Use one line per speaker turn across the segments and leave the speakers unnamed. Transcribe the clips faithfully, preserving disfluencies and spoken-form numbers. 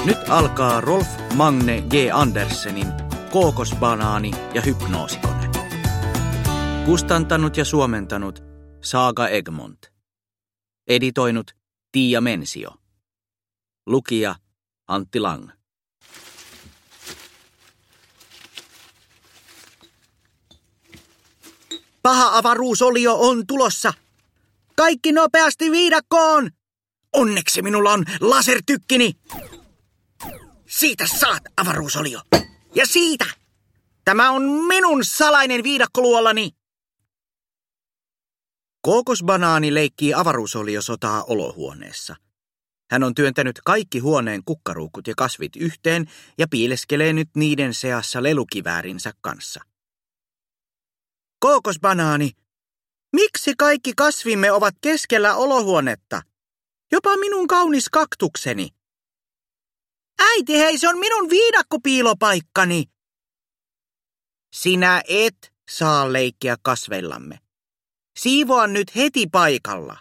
Nyt alkaa Rolf Magne G. Andersenin Kookosbanaani ja hypnoosikone. Kustantanut ja suomentanut Saga Egmont. Editoinut Tiia Mensio. Lukija Antti Lang.
Paha avaruusolio on tulossa. Kaikki nopeasti viidakkoon. Onneksi minulla on lasertykkini. Siitä saat, avaruusolio. Ja siitä. Tämä on minun salainen viidakkoluolani.
Kookosbanaani leikkii avaruusoliosotaa olohuoneessa. Hän on työntänyt kaikki huoneen kukkaruukut ja kasvit yhteen ja piileskelee nyt niiden seassa lelukiväärinsä kanssa.
Kookosbanaani, miksi kaikki kasvimme ovat keskellä olohuonetta? Jopa minun kaunis kaktukseni. Äiti, hei, se on minun viidakkopiilopaikkani. Sinä et saa leikkiä kasveillamme. Siivoa nyt heti paikalla.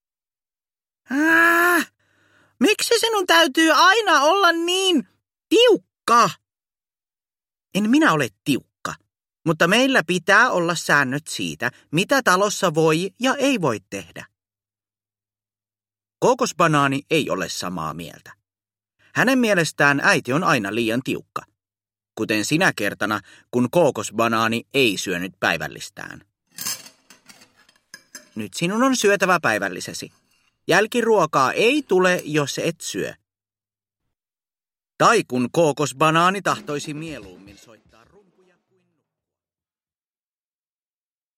Äh, miksi sinun täytyy aina olla niin tiukka? En minä ole tiukka, mutta meillä pitää olla säännöt siitä, mitä talossa voi ja ei voi tehdä.
Kookosbanaani ei ole samaa mieltä. Hänen mielestään äiti on aina liian tiukka, kuten sinä kertana, kun kookosbanaani ei syönyt päivällistään. Nyt sinun on syötävä päivällisesi. Jälkiruokaa ei tule, jos et syö. Tai kun kookosbanaani tahtoisi mieluummin soittaa